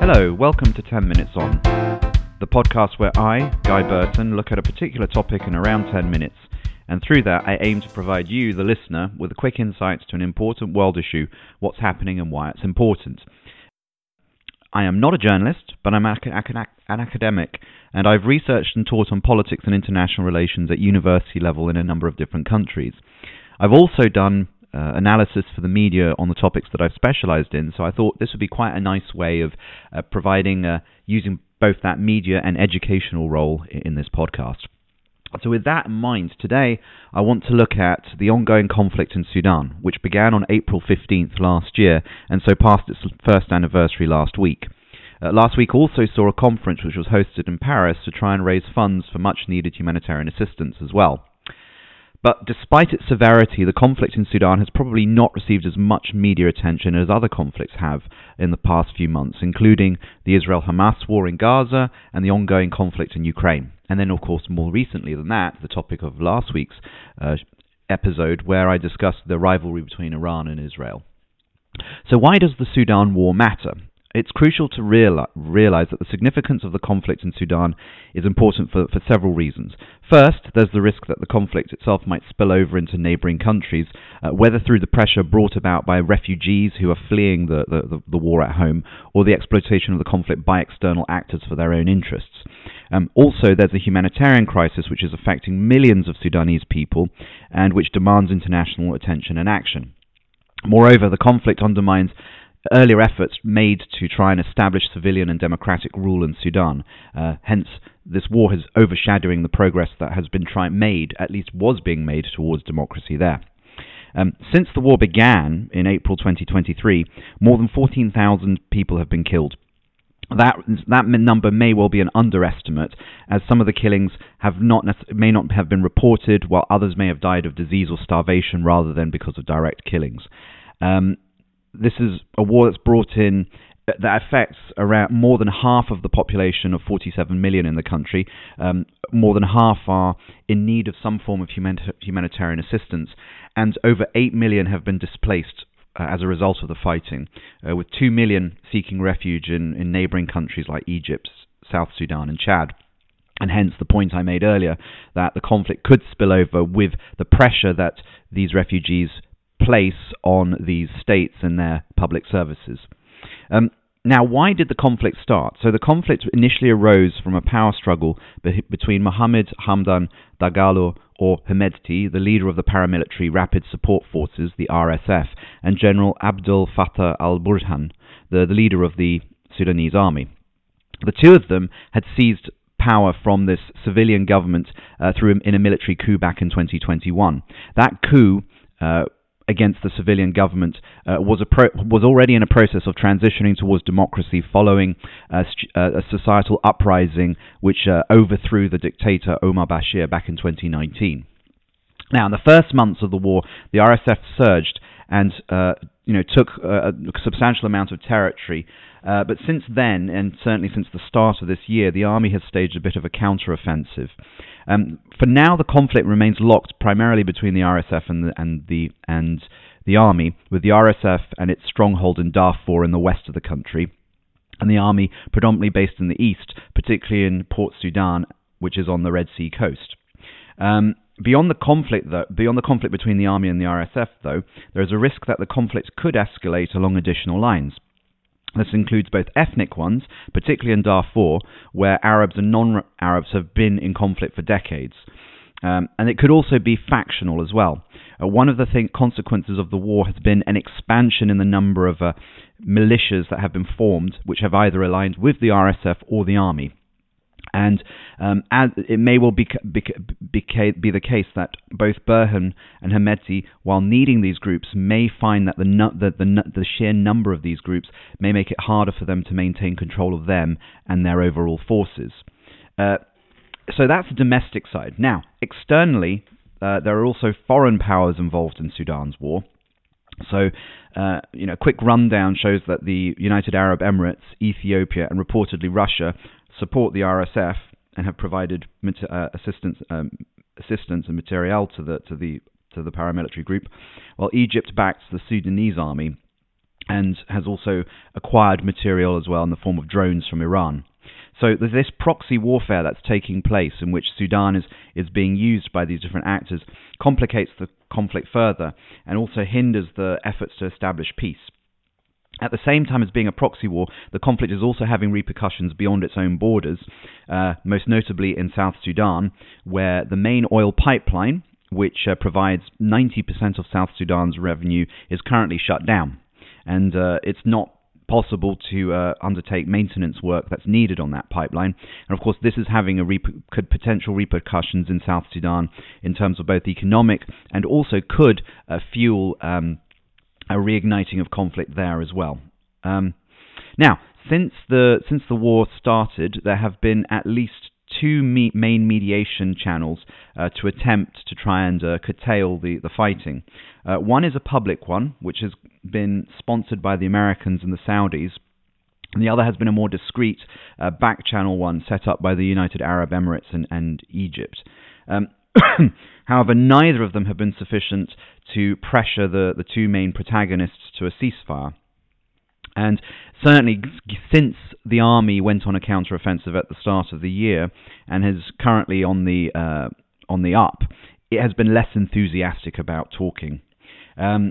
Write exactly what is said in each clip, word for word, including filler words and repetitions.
Hello, welcome to ten minutes On, the podcast where I, Guy Burton, look at a particular topic in around ten minutes, and through that I aim to provide you, the listener, with quick insights to an important world issue, what's happening and why it's important. I am not a journalist, but I'm an academic, and I've researched and taught on politics and international relations at university level in a number of different countries. I've also done uh, analysis for the media on the topics that I've specialised in, so I thought this would be quite a nice way of uh, providing, uh, using both that media and educational role in, in this podcast. So with that in mind, today I want to look at the ongoing conflict in Sudan, which began on April fifteenth last year and so passed its first anniversary last week. Uh, last week also saw a conference which was hosted in Paris to try and raise funds for much needed humanitarian assistance as well. But despite its severity, the conflict in Sudan has probably not received as much media attention as other conflicts have in the past few months, including the Israel-Hamas war in Gaza and the ongoing conflict in Ukraine. And then, of course, more recently than that, the topic of last week's uh, episode, where I discussed the rivalry between Iran and Israel. So why does the Sudan war matter? It's crucial to reali- realize that the significance of the conflict in Sudan is important for, for several reasons. First, there's the risk that the conflict itself might spill over into neighboring countries, uh, whether through the pressure brought about by refugees who are fleeing the, the, the, the war at home, or the exploitation of the conflict by external actors for their own interests. Um, also, there's a humanitarian crisis which is affecting millions of Sudanese people and which demands international attention and action. Moreover, the conflict undermines earlier efforts made to try and establish civilian and democratic rule in Sudan. Uh, hence, this war is overshadowing the progress that has been try- made, at least was being made, towards democracy there. Um, since the war began in April twenty twenty-three, more than fourteen thousand people have been killed. That that number may well be an underestimate, as some of the killings have not may not have been reported, while others may have died of disease or starvation rather than because of direct killings. Um, This is a war that's brought in, that affects around more than half of the population of forty-seven million in the country. Um, more than half are in need of some form of humanita- humanitarian assistance, and over eight million have been displaced uh, as a result of the fighting, uh, with two million seeking refuge in, in neighbouring countries like Egypt, South Sudan and Chad. And hence the point I made earlier, that the conflict could spill over with the pressure that these refugees place on these states and their public services. Um, now, why did the conflict start? So the conflict initially arose from a power struggle be- between Mohammed Hamdan Dagalo, or Hemedti, the leader of the paramilitary Rapid Support Forces, the R S F, and General Abdel Fattah al-Burhan, the, the leader of the Sudanese army. The two of them had seized power from this civilian government uh, through in a military coup back in twenty twenty-one. That coup uh, against the civilian government uh, was a pro- was already in a process of transitioning towards democracy following uh, st- uh, a societal uprising which uh, overthrew the dictator Omar Bashir back in twenty nineteen. Now, in the first months of the war, the R S F surged and uh, you know took uh, a substantial amount of territory. Uh, but since then, and certainly since the start of this year, the army has staged a bit of a counter-offensive. Um, for now, the conflict remains locked primarily between the R S F and the and the and the army, with the R S F and its stronghold in Darfur in the west of the country, and the army predominantly based in the east, particularly in Port Sudan, which is on the Red Sea coast. Um, beyond the conflict, though, beyond the conflict between the army and the R S F, though, there is a risk that the conflict could escalate along additional lines. This includes both ethnic ones, particularly in Darfur, where Arabs and non-Arabs have been in conflict for decades. Um, and it could also be factional as well. Uh, one of the th- consequences of the war has been an expansion in the number of uh, militias that have been formed, which have either aligned with the R S F or the army. And um, as it may well be, be, be, be the case that both Burhan and Hemedti, while needing these groups, may find that the, the, the, the sheer number of these groups may make it harder for them to maintain control of them and their overall forces. Uh, so that's the domestic side. Now, externally, uh, there are also foreign powers involved in Sudan's war. So, uh, you know, a quick rundown shows that the United Arab Emirates, Ethiopia, and reportedly Russia support the R S F and have provided uh, assistance, um, assistance and material to the to the to the paramilitary group, while Egypt backs the Sudanese army and has also acquired material as well in the form of drones from Iran. So there's this proxy warfare that's taking place in which Sudan is, is being used by these different actors, complicates the conflict further, and also hinders the efforts to establish peace. At the same time as being a proxy war, the conflict is also having repercussions beyond its own borders, uh, most notably in South Sudan, where the main oil pipeline, which uh, provides ninety percent of South Sudan's revenue, is currently shut down. And uh, it's not possible to uh, undertake maintenance work that's needed on that pipeline. And of course, this is having a rep- could potential repercussions in South Sudan in terms of both economic and also could uh, fuel um, a reigniting of conflict there as well. Um, now, since the since the war started, there have been at least two me- main mediation channels uh, to attempt to try and uh, curtail the, the fighting. Uh, one is a public one, which has been sponsored by the Americans and the Saudis, and the other has been a more discreet uh, back channel one set up by the United Arab Emirates and, and Egypt. Um, However, neither of them have been sufficient to pressure the, the two main protagonists to a ceasefire. And certainly, since the army went on a counter-offensive at the start of the year and is currently on the uh, on the up, it has been less enthusiastic about talking. Um,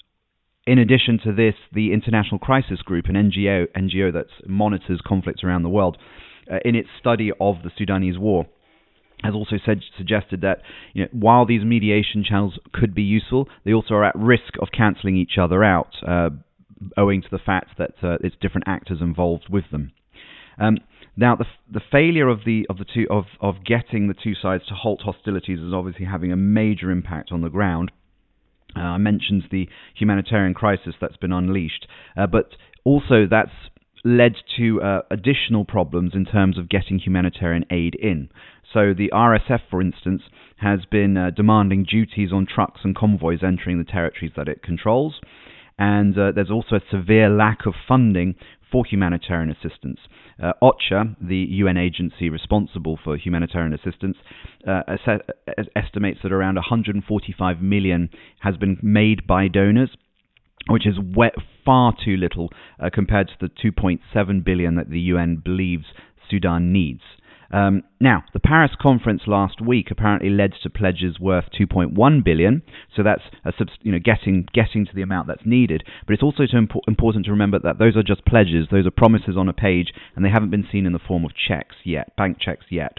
in addition to this, the International Crisis Group, an N G O, N G O that monitors conflicts around the world, uh, in its study of the Sudanese war, has also said, suggested that you know, while these mediation channels could be useful, they also are at risk of cancelling each other out, uh, owing to the fact that uh, it's different actors involved with them. Um, now, the the failure of the of the two of of getting the two sides to halt hostilities is obviously having a major impact on the ground. Uh, I mentioned the humanitarian crisis that's been unleashed, uh, but also that's led to uh, additional problems in terms of getting humanitarian aid in. So the R S F, for instance, has been uh, demanding duties on trucks and convoys entering the territories that it controls, and uh, there's also a severe lack of funding for humanitarian assistance. Uh, OCHA, the U N agency responsible for humanitarian assistance, uh, ass- estimates that around one hundred forty-five million has been made by donors, which is we- far too little uh, compared to the two point seven billion that the U N believes Sudan needs. Um, now, the Paris conference last week apparently led to pledges worth two point one billion, so that's a subs- you know getting getting to the amount that's needed. But it's also impo- important to remember that those are just pledges; those are promises on a page, and they haven't been seen in the form of checks yet, bank checks yet.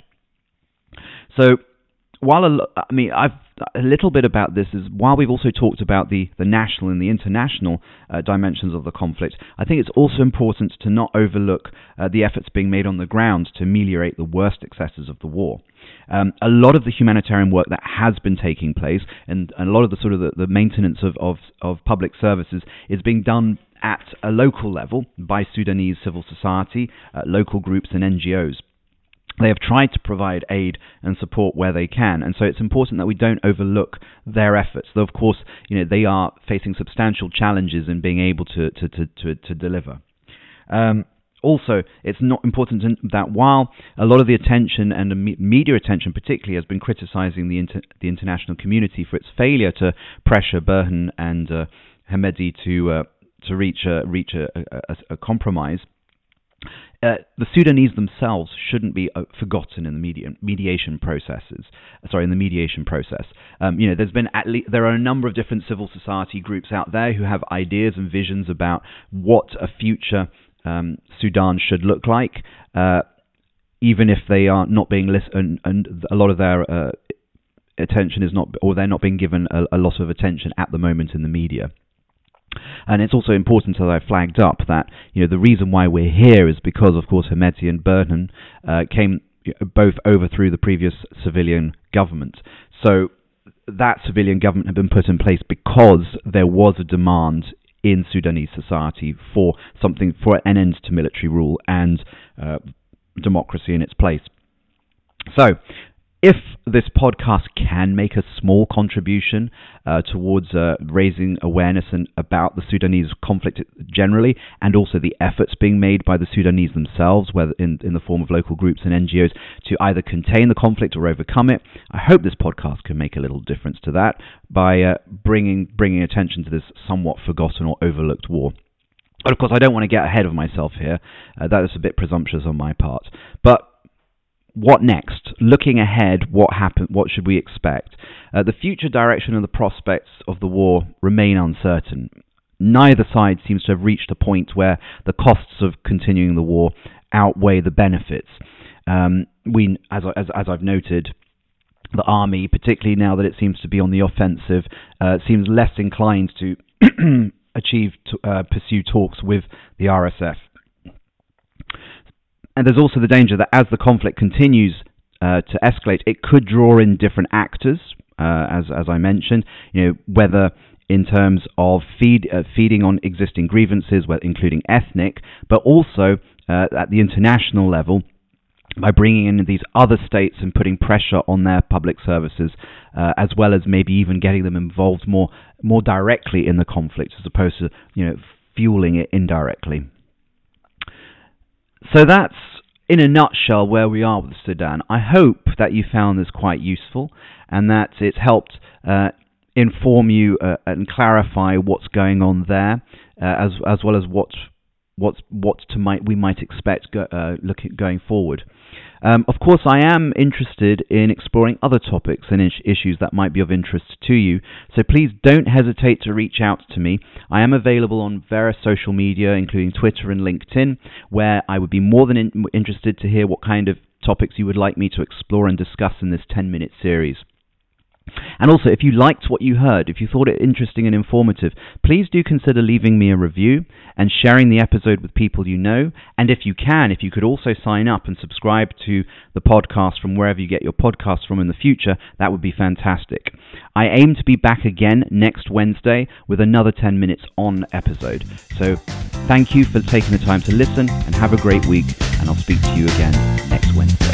So, while a lo- I mean, I've a little bit about this is while we've also talked about the, the national and the international uh, dimensions of the conflict, I think it's also important to not overlook uh, the efforts being made on the ground to ameliorate the worst excesses of the war. Um, a lot of the humanitarian work that has been taking place and, and a lot of the sort of the, the maintenance of, of, of public services is being done at a local level by Sudanese civil society, uh, local groups and N G Os. They have tried to provide aid and support where they can, and so it's important that we don't overlook their efforts. Though, of course, you know they are facing substantial challenges in being able to to to to, to deliver. Um, also, it's not important to, that while a lot of the attention and the me- media attention, particularly, has been criticising the inter- the international community for its failure to pressure Burhan and uh, Hemedti to uh, to reach a, reach a, a, a compromise. Uh, the Sudanese themselves shouldn't be uh, forgotten in the media, mediation processes. Sorry, in the mediation process. Um, you know, there's been at least there are a number of different civil society groups out there who have ideas and visions about what a future um, Sudan should look like, uh, even if they are not being listened, and, and a lot of their uh, attention is not, or they're not being given a, a lot of attention at the moment in the media. And it's also important, as I flagged up, that you know the reason why we're here is because, of course, Hemedti and Burhan uh, came both overthrew the previous civilian government. So that civilian government had been put in place because there was a demand in Sudanese society for something, for an end to military rule and uh, democracy in its place. So, if this podcast can make a small contribution uh, towards uh, raising awareness and about the Sudanese conflict generally, and also the efforts being made by the Sudanese themselves, whether in, in the form of local groups and N G Os, to either contain the conflict or overcome it, I hope this podcast can make a little difference to that by uh, bringing bringing attention to this somewhat forgotten or overlooked war. Of course, I don't want to get ahead of myself here. Uh, that is a bit presumptuous on my part. But what next? Looking ahead, what happen? What should we expect? Uh, the future direction and the prospects of the war remain uncertain. Neither side seems to have reached a point where the costs of continuing the war outweigh the benefits. Um, we, as, as, as I've noted, the army, particularly now that it seems to be on the offensive, uh, seems less inclined to achieve, to, uh, pursue talks with the R S F. And there's also the danger that as the conflict continues uh, to escalate, it could draw in different actors, uh, as as I mentioned, you know, whether in terms of feed uh, feeding on existing grievances, well, including ethnic, but also uh, at the international level, by bringing in these other states and putting pressure on their public services, uh, as well as maybe even getting them involved more more directly in the conflict, as opposed to, you know, fueling it indirectly. So that's, in a nutshell, where we are with Sudan. I hope that you found this quite useful and that it's helped uh, inform you uh, and clarify what's going on there, uh, as as well as what what what to might we might expect go, uh, look at going forward. Um, of course, I am interested in exploring other topics and is- issues that might be of interest to you, so please don't hesitate to reach out to me. I am available on various social media, including Twitter and LinkedIn, where I would be more than in- interested to hear what kind of topics you would like me to explore and discuss in this ten-minute series. And also, if you liked what you heard, if you thought it interesting and informative, please do consider leaving me a review and sharing the episode with people you know. And if you can, if you could also sign up and subscribe to the podcast from wherever you get your podcasts from in the future, that would be fantastic. I aim to be back again next Wednesday with another ten minutes on episode. So thank you for taking the time to listen, and have a great week, and I'll speak to you again next Wednesday.